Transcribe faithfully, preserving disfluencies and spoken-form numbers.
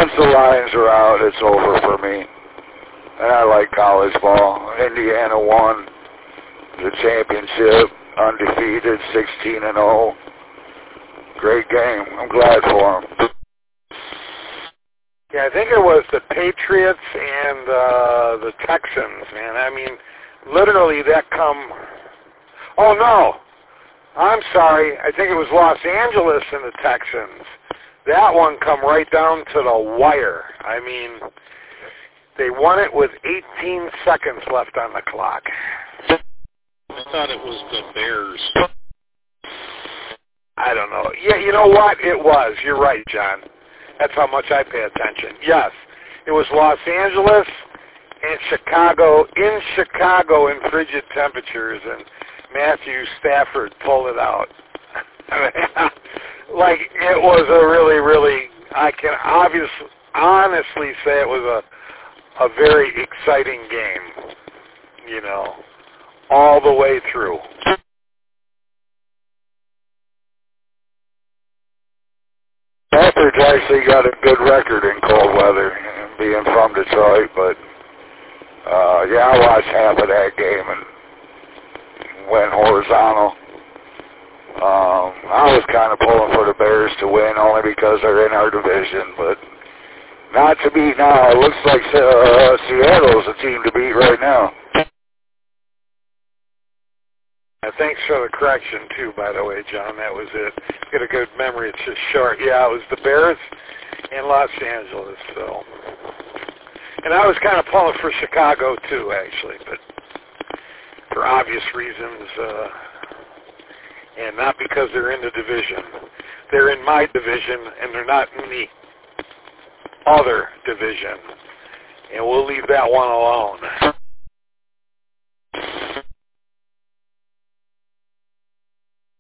once the Lions are out, it's over for me. And I like college ball. Indiana won the championship, undefeated, sixteen and oh. Great game. I'm glad for them. Yeah, I think it was the Patriots and uh, the Texans, man. I mean, literally that come... Oh, no. I'm sorry. I think it was Los Angeles and the Texans. That one come right down to the wire. I mean, they won it with eighteen seconds left on the clock. I thought it was the Bears. I don't know. Yeah, you know what? It was. You're right, John. That's how much I pay attention. Yes, it was Los Angeles and Chicago, in Chicago in frigid temperatures, and Matthew Stafford pulled it out. Like, it was a really, really, I can obviously, honestly say it was a, a very exciting game, you know, all the way through. Stafford's actually got a good record in cold weather, being from Detroit, but, uh, yeah, I watched half of that game and went horizontal. Um, I was kind of pulling for the Bears to win only because they're in our division, but not to beat now. It looks like uh, Seattle's a team to beat right now. Uh, thanks for the correction, too, by the way, John. That was it. Got a good memory. It's just short. Yeah, it was the Bears in Los Angeles, so. And I was kind of pulling for Chicago, too, actually, but for obvious reasons, uh, and not because they're in the division. They're in my division, and they're not in the other division. And we'll leave that one alone.